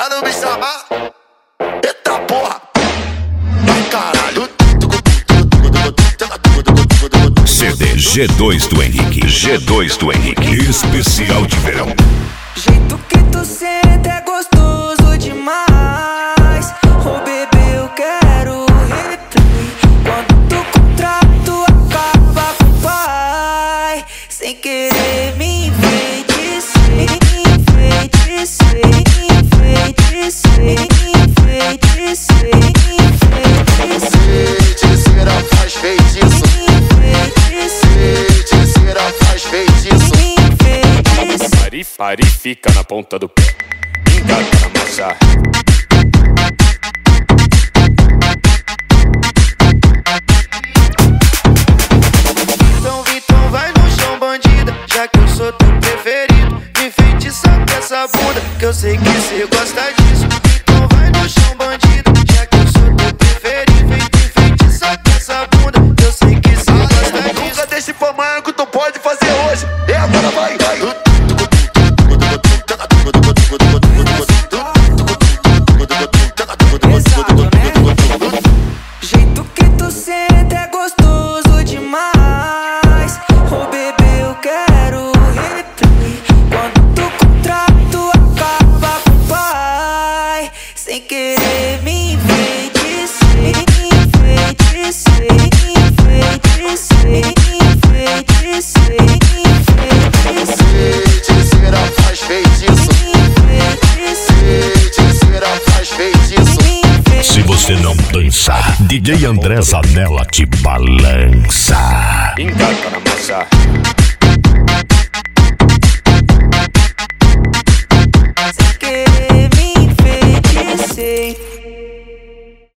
não me chamar. Eita porra. Ai caralho. CD G2 do Henrique. G2 do Henrique. Especial de verão. Jeito que tu senta é gostoso demais. Oh bebê, eu quero replay. Quando tu contrato acaba com o pai. Sem querer me enfeitiçei, enfeitiçei, enfeitiçei, enfeitiçei, enfeitiçei. Feiticeira faz feitiço. Feiticeira faz feitiço. Pare, fica na ponta do pé. Engata na massa. Então vai no chão, bandida, já que eu sou teu preferido. Me enfeitiça com essa bunda, que eu sei que cê gosta disso. Então vai no chão, bandida, já que eu sou teu preferido. Me enfeitiça com essa bunda, que eu sei que cê gosta disso. Nunca deixe pra amanhã que tu pode fazer hoje. E agora vai. Jeito que tu senta é gostoso demais. Oh bebê, eu quero replay. Quando tu contrato acaba com o pai. Sem querer me enfeitiçei, enfeitiçei, enfeitiçei, enfeitiçei, enfeitiçei. Feiticeira faz feitiço. Feiticeira faz feitiço. Se você não dançar, DJ André Zanella te balança. Engata na massa. Sem querer me enfeitiçei.